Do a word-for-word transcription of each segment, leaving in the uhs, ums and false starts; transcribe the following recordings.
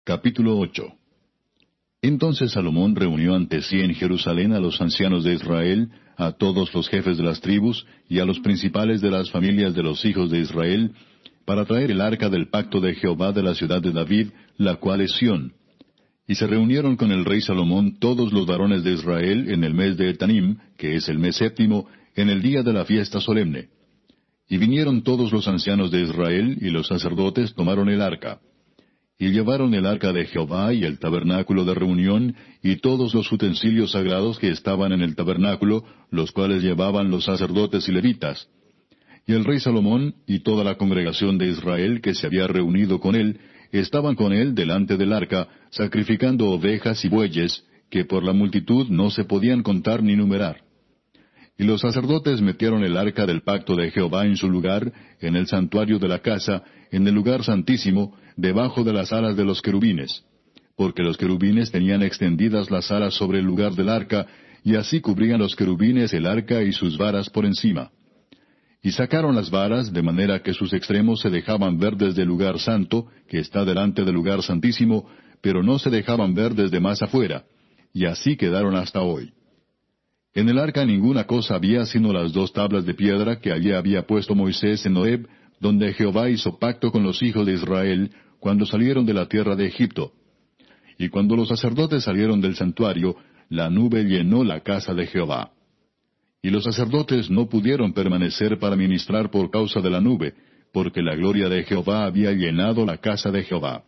Capítulo ocho. Entonces Salomón reunió ante sí en Jerusalén a los ancianos de Israel, a todos los jefes de las tribus, y a los principales de las familias de los hijos de Israel, para traer el arca del pacto de Jehová de la ciudad de David, la cual es Sión. Y se reunieron con el rey Salomón todos los varones de Israel en el mes de Etanim, que es el mes séptimo, en el día de la fiesta solemne. Y vinieron todos los ancianos de Israel, y los sacerdotes tomaron el arca. Y llevaron el arca de Jehová y el tabernáculo de reunión, y todos los utensilios sagrados que estaban en el tabernáculo, los cuales llevaban los sacerdotes y levitas. Y el rey Salomón y toda la congregación de Israel que se había reunido con él, estaban con él delante del arca, sacrificando ovejas y bueyes, que por la multitud no se podían contar ni numerar. Y los sacerdotes metieron el arca del pacto de Jehová en su lugar, en el santuario de la casa, en el lugar santísimo, debajo de las alas de los querubines, porque los querubines tenían extendidas las alas sobre el lugar del arca, y así cubrían los querubines el arca y sus varas por encima. Y sacaron las varas, de manera que sus extremos se dejaban ver desde el lugar santo, que está delante del lugar santísimo, pero no se dejaban ver desde más afuera, y así quedaron hasta hoy. En el arca ninguna cosa había sino las dos tablas de piedra que allí había puesto Moisés en Horeb, donde Jehová hizo pacto con los hijos de Israel, cuando salieron de la tierra de Egipto. Y cuando los sacerdotes salieron del santuario, la nube llenó la casa de Jehová. Y los sacerdotes no pudieron permanecer para ministrar por causa de la nube, porque la gloria de Jehová había llenado la casa de Jehová.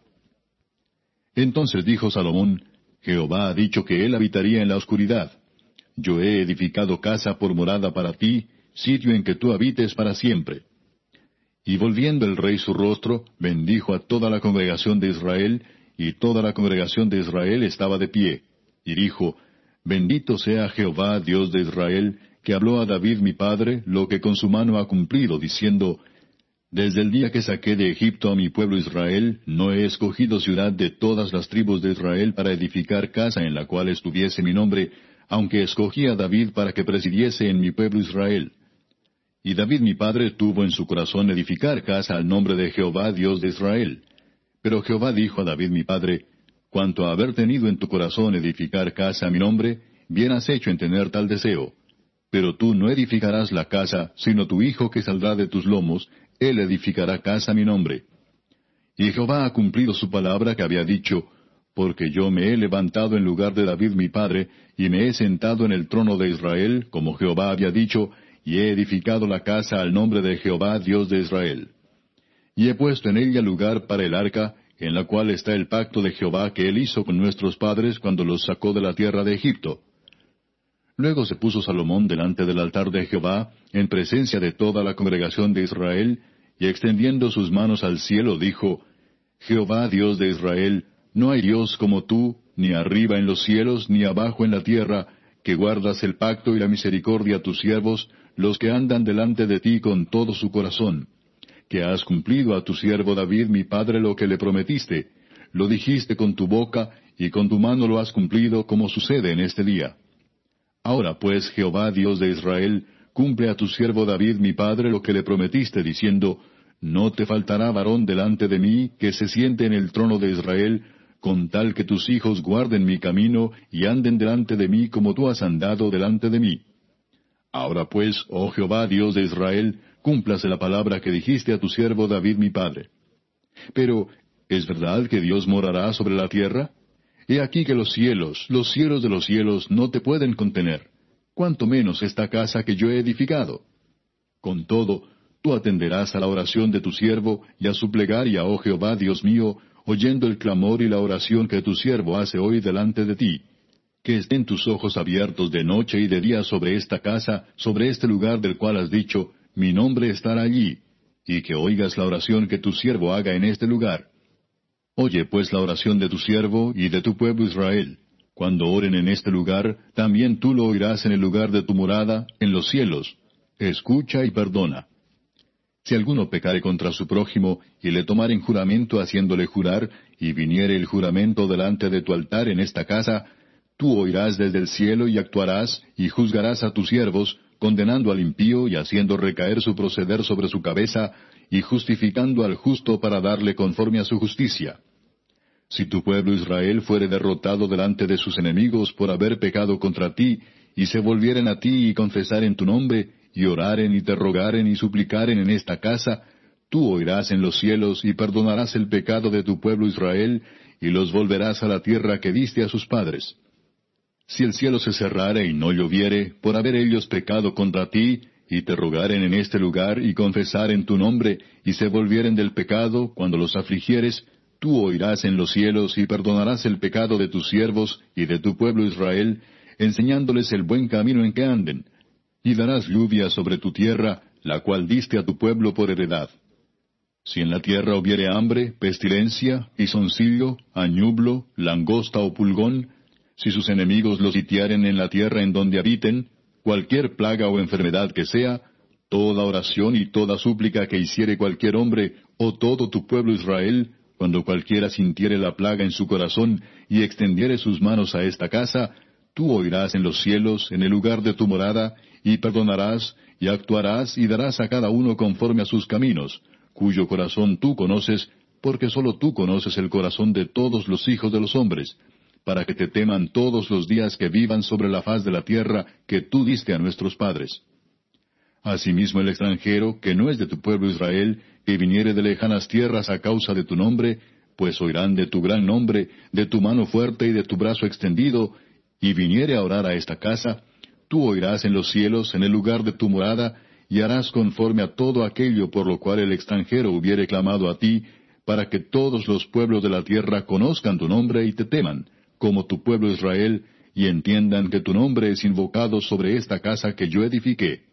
Entonces dijo Salomón, Jehová ha dicho que él habitaría en la oscuridad. Yo he edificado casa por morada para ti, sitio en que tú habites para siempre. Y volviendo el rey su rostro, bendijo a toda la congregación de Israel, y toda la congregación de Israel estaba de pie. Y dijo, Bendito sea Jehová, Dios de Israel, que habló a David mi padre, lo que con su mano ha cumplido, diciendo, Desde el día que saqué de Egipto a mi pueblo Israel, no he escogido ciudad de todas las tribus de Israel para edificar casa en la cual estuviese mi nombre, aunque escogí a David para que presidiese en mi pueblo Israel. Y David mi padre tuvo en su corazón edificar casa al nombre de Jehová Dios de Israel. Pero Jehová dijo a David mi padre, Cuanto a haber tenido en tu corazón edificar casa a mi nombre, bien has hecho en tener tal deseo. Pero tú no edificarás la casa, sino tu hijo que saldrá de tus lomos, él edificará casa a mi nombre. Y Jehová ha cumplido su palabra que había dicho, Porque yo me he levantado en lugar de David mi padre, y me he sentado en el trono de Israel, como Jehová había dicho, y he edificado la casa al nombre de Jehová Dios de Israel. Y he puesto en ella lugar para el arca, en la cual está el pacto de Jehová que él hizo con nuestros padres cuando los sacó de la tierra de Egipto. Luego se puso Salomón delante del altar de Jehová, en presencia de toda la congregación de Israel, y extendiendo sus manos al cielo dijo, Jehová Dios de Israel, no hay Dios como tú, ni arriba en los cielos, ni abajo en la tierra, que guardas el pacto y la misericordia a tus siervos, los que andan delante de ti con todo su corazón, que has cumplido a tu siervo David mi padre lo que le prometiste, lo dijiste con tu boca, y con tu mano lo has cumplido, como sucede en este día. Ahora pues, Jehová Dios de Israel, cumple a tu siervo David mi padre lo que le prometiste, diciendo, No te faltará varón delante de mí, que se siente en el trono de Israel, con tal que tus hijos guarden mi camino, y anden delante de mí como tú has andado delante de mí. Ahora pues, oh Jehová Dios de Israel, cúmplase la palabra que dijiste a tu siervo David mi padre. Pero, ¿es verdad que Dios morará sobre la tierra? He aquí que los cielos, los cielos de los cielos, no te pueden contener, cuanto menos esta casa que yo he edificado. Con todo, tú atenderás a la oración de tu siervo, y a su plegaria, oh Jehová Dios mío, oyendo el clamor y la oración que tu siervo hace hoy delante de ti. Que estén tus ojos abiertos de noche y de día sobre esta casa, sobre este lugar del cual has dicho, mi nombre estará allí, y que oigas la oración que tu siervo haga en este lugar. Oye pues la oración de tu siervo y de tu pueblo Israel. Cuando oren en este lugar, también tú lo oirás en el lugar de tu morada, en los cielos. Escucha y perdona. Si alguno pecare contra su prójimo, y le tomaren juramento haciéndole jurar, y viniere el juramento delante de tu altar en esta casa, tú oirás desde el cielo y actuarás, y juzgarás a tus siervos, condenando al impío y haciendo recaer su proceder sobre su cabeza, y justificando al justo para darle conforme a su justicia. Si tu pueblo Israel fuere derrotado delante de sus enemigos por haber pecado contra ti, y se volvieren a ti y confesaren tu nombre, y oraren y te rogaren y suplicaren en esta casa, tú oirás en los cielos y perdonarás el pecado de tu pueblo Israel, y los volverás a la tierra que diste a sus padres. Si el cielo se cerrare y no lloviere, por haber ellos pecado contra ti, y te rogaren en este lugar y confesaren tu nombre, y se volvieren del pecado cuando los afligieres, tú oirás en los cielos y perdonarás el pecado de tus siervos y de tu pueblo Israel, enseñándoles el buen camino en que anden, y darás lluvia sobre tu tierra, la cual diste a tu pueblo por heredad. Si en la tierra hubiere hambre, pestilencia, izoncillo, añublo, langosta o pulgón, si sus enemigos los sitiaren en la tierra en donde habiten, cualquier plaga o enfermedad que sea, toda oración y toda súplica que hiciere cualquier hombre, o todo tu pueblo Israel, cuando cualquiera sintiere la plaga en su corazón, y extendiere sus manos a esta casa, tú oirás en los cielos, en el lugar de tu morada, y perdonarás, y actuarás, y darás a cada uno conforme a sus caminos, cuyo corazón tú conoces, porque sólo tú conoces el corazón de todos los hijos de los hombres, para que te teman todos los días que vivan sobre la faz de la tierra que tú diste a nuestros padres. Asimismo el extranjero, que no es de tu pueblo Israel, que viniere de lejanas tierras a causa de tu nombre, pues oirán de tu gran nombre, de tu mano fuerte y de tu brazo extendido, y viniere a orar a esta casa, tú oirás en los cielos, en el lugar de tu morada, y harás conforme a todo aquello por lo cual el extranjero hubiere clamado a ti, para que todos los pueblos de la tierra conozcan tu nombre y te teman, como tu pueblo Israel, y entiendan que tu nombre es invocado sobre esta casa que yo edifiqué.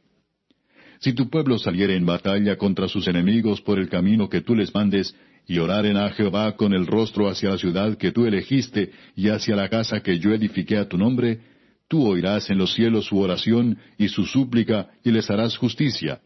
Si tu pueblo saliere en batalla contra sus enemigos por el camino que tú les mandes, y oraren a Jehová con el rostro hacia la ciudad que tú elegiste, y hacia la casa que yo edifiqué a tu nombre, tú oirás en los cielos su oración y su súplica, y les harás justicia.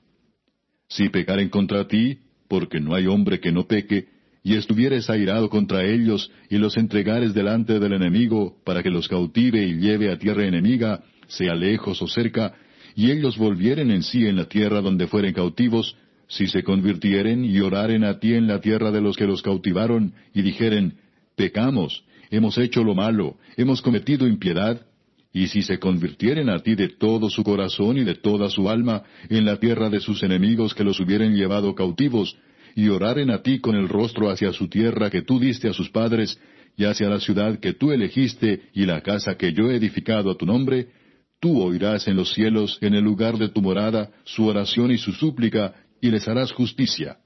Si pecaren contra ti, porque no hay hombre que no peque, y estuvieres airado contra ellos, y los entregares delante del enemigo, para que los cautive y lleve a tierra enemiga, sea lejos o cerca, y ellos volvieren en sí en la tierra donde fueren cautivos, si se convirtieren y oraren a ti en la tierra de los que los cautivaron, y dijeren, pecamos, hemos hecho lo malo, hemos cometido impiedad, y si se convirtieren a ti de todo su corazón y de toda su alma en la tierra de sus enemigos que los hubieren llevado cautivos, y oraren a ti con el rostro hacia su tierra que tú diste a sus padres, y hacia la ciudad que tú elegiste y la casa que yo he edificado a tu nombre, tú oirás en los cielos, en el lugar de tu morada, su oración y su súplica, y les harás justicia.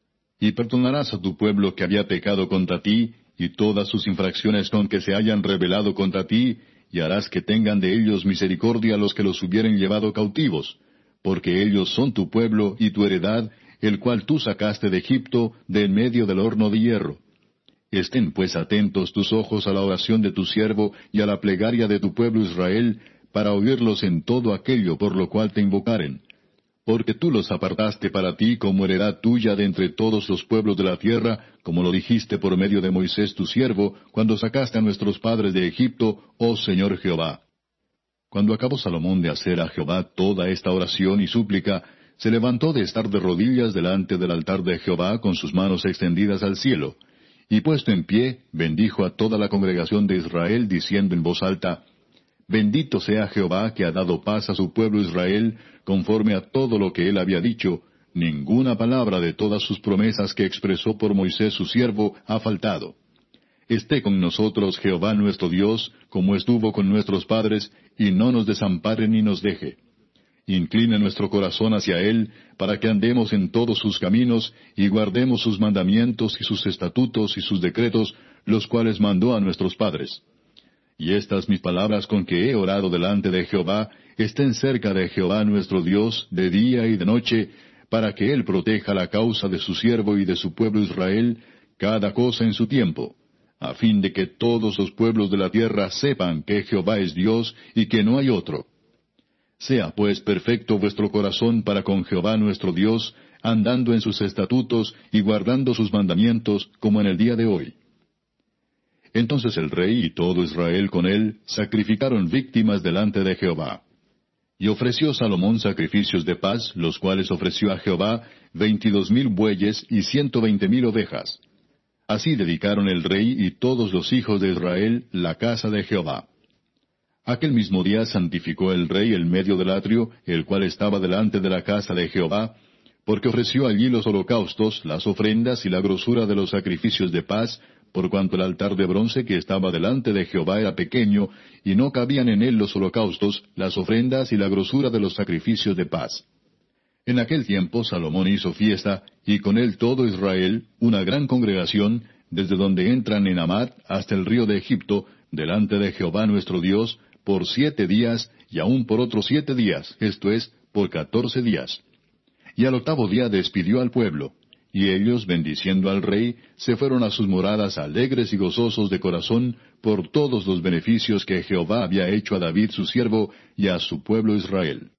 Y perdonarás a tu pueblo que había pecado contra ti, y todas sus infracciones con que se hayan rebelado contra ti, y harás que tengan de ellos misericordia los que los hubieren llevado cautivos, porque ellos son tu pueblo y tu heredad, el cual tú sacaste de Egipto, de en medio del horno de hierro. Estén pues atentos tus ojos a la oración de tu siervo y a la plegaria de tu pueblo Israel, para oírlos en todo aquello por lo cual te invocaren. Porque tú los apartaste para ti como heredad tuya de entre todos los pueblos de la tierra, como lo dijiste por medio de Moisés tu siervo, cuando sacaste a nuestros padres de Egipto, oh Señor Jehová. Cuando acabó Salomón de hacer a Jehová toda esta oración y súplica, se levantó de estar de rodillas delante del altar de Jehová con sus manos extendidas al cielo, y puesto en pie, bendijo a toda la congregación de Israel, diciendo en voz alta, Bendito sea Jehová que ha dado paz a su pueblo Israel, conforme a todo lo que él había dicho, ninguna palabra de todas sus promesas que expresó por Moisés su siervo ha faltado. Esté con nosotros Jehová nuestro Dios, como estuvo con nuestros padres, y no nos desampare ni nos deje. Incline nuestro corazón hacia Él, para que andemos en todos sus caminos, y guardemos sus mandamientos y sus estatutos y sus decretos, los cuales mandó a nuestros padres. Y estas mis palabras con que he orado delante de Jehová, estén cerca de Jehová nuestro Dios, de día y de noche, para que Él proteja la causa de su siervo y de su pueblo Israel, cada cosa en su tiempo, a fin de que todos los pueblos de la tierra sepan que Jehová es Dios y que no hay otro. Sea pues perfecto vuestro corazón para con Jehová nuestro Dios, andando en sus estatutos y guardando sus mandamientos, como en el día de hoy. Entonces el rey y todo Israel con él sacrificaron víctimas delante de Jehová. Y ofreció Salomón sacrificios de paz, los cuales ofreció a Jehová veintidós mil bueyes y ciento veinte mil ovejas. Así dedicaron el rey y todos los hijos de Israel la casa de Jehová. Aquel mismo día santificó el rey el medio del atrio, el cual estaba delante de la casa de Jehová, porque ofreció allí los holocaustos, las ofrendas y la grosura de los sacrificios de paz, por cuanto el altar de bronce que estaba delante de Jehová era pequeño, y no cabían en él los holocaustos, las ofrendas y la grosura de los sacrificios de paz. En aquel tiempo Salomón hizo fiesta, y con él todo Israel, una gran congregación, desde donde entran en Amat hasta el río de Egipto, delante de Jehová nuestro Dios, por siete días, y aún por otros siete días, esto es, por catorce días. Y al octavo día despidió al pueblo, y ellos, bendiciendo al rey, se fueron a sus moradas alegres y gozosos de corazón por todos los beneficios que Jehová había hecho a David su siervo y a su pueblo Israel.